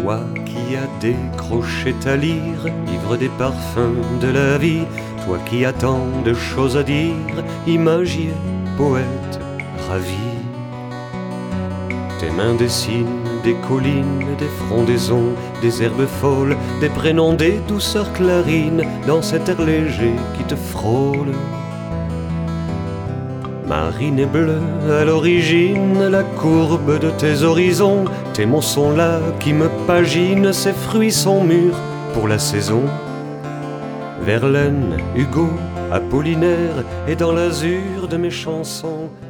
Toi qui as décroché ta lyre, ivre des parfums de la vie, toi qui as tant de choses à dire, imagier, poète, ravi. Tes mains dessinent des collines, des frondaisons, des herbes folles, des prénoms, des douceurs clarines, dans cet air léger qui te frôle. Marine et bleue à l'origine, la courbe de tes horizons, tes mots sont là qui me paginent, ces fruits sont mûrs pour la saison. Verlaine, Hugo, Apollinaire, et dans l'azur de mes chansons,